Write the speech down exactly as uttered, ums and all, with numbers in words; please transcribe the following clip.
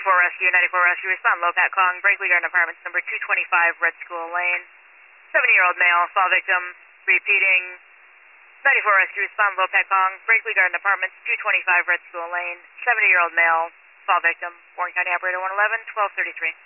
ninety-four Rescue, ninety-four Rescue, respond, Lopat Kong, Brakely Garden Apartments, number two twenty-five, Red School Lane. seventy-year-old male, fall victim, repeating. ninety-four Rescue, respond, Lopat Kong, Brakely Garden Apartments, two twenty-five, Red School Lane. seventy-year-old male, fall victim, Warren County Operator one eleven, twelve thirty-three.